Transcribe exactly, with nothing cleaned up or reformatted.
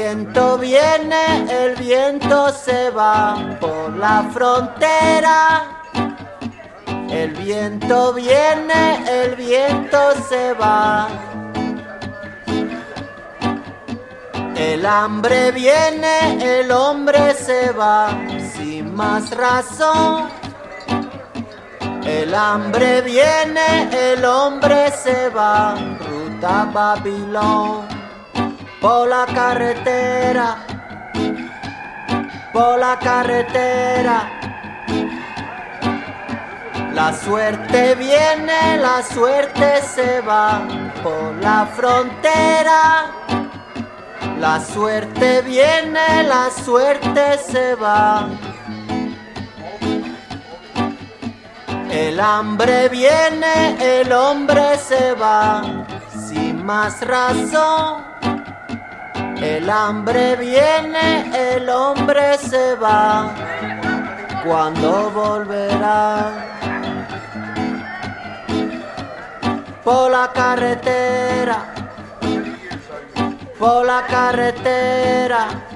viento viene, el viento se va por la frontera. El viento viene, el viento se va. El hambre viene, el hombre se va, sin más razón. El hambre viene, el hombre se va, ruta Babilón. Por la carretera, por la carretera. La suerte viene, la suerte se va, por la frontera. La suerte viene, la suerte se va. El hambre viene, el hombre se va, sin más razón. El hambre viene, el hombre se va. ¿Cuándo volverá? Por la carretera, por la carretera.